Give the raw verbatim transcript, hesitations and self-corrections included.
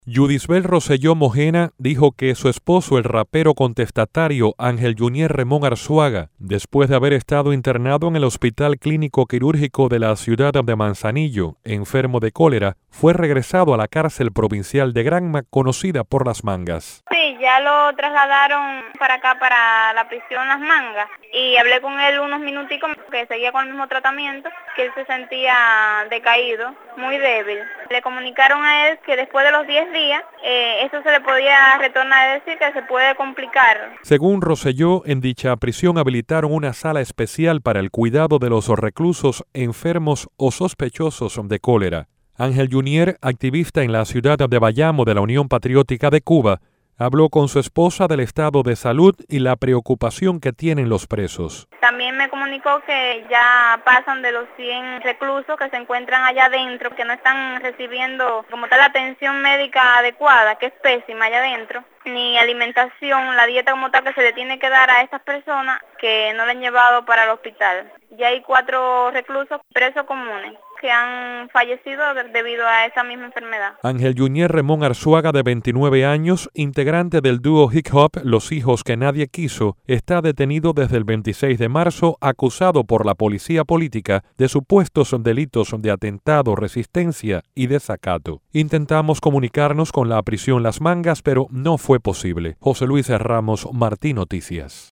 Yudisbel Rosselló Mojena dijo que su esposo, el rapero contestatario Ángel Junier Remón Arzuaga, después de haber estado internado en el Hospital Clínico Quirúrgico de la ciudad de Manzanillo, enfermo de cólera, fue regresado a la cárcel provincial de Granma, conocida por Las Mangas. Sí, ya lo trasladaron para acá, para la prisión Las Mangas, y hablé con él unos minuticos, que seguía con el mismo tratamiento, que él se sentía decaído, muy débil. Le comunicaron a él que después de los diez días, eh, eso se le podía retornar, a decir que se puede complicar. Según Rosselló, en dicha prisión habilitaron una sala especial para el cuidado de los reclusos enfermos o sospechosos de cólera. Ángel Junier, activista en la ciudad de Bayamo de la Unión Patriótica de Cuba, habló con su esposa del estado de salud y la preocupación que tienen los presos. También me comunicó que ya pasan de los cien reclusos que se encuentran allá adentro, que no están recibiendo como tal atención médica adecuada, que es pésima allá adentro, ni alimentación, la dieta como tal que se le tiene que dar a estas personas que no le han llevado para el hospital. Ya hay cuatro reclusos presos comunes que han fallecido debido a esa misma enfermedad. Ángel Junier Remón Arzuaga, de veintinueve años, integrante del dúo Hip Hop Los Hijos que Nadie Quiso, está detenido desde el veintiséis de marzo, acusado por la policía política de supuestos delitos de atentado, resistencia y desacato. Intentamos comunicarnos con la prisión Las Mangas, pero no fue posible. José Luis Ramos, Martín Noticias.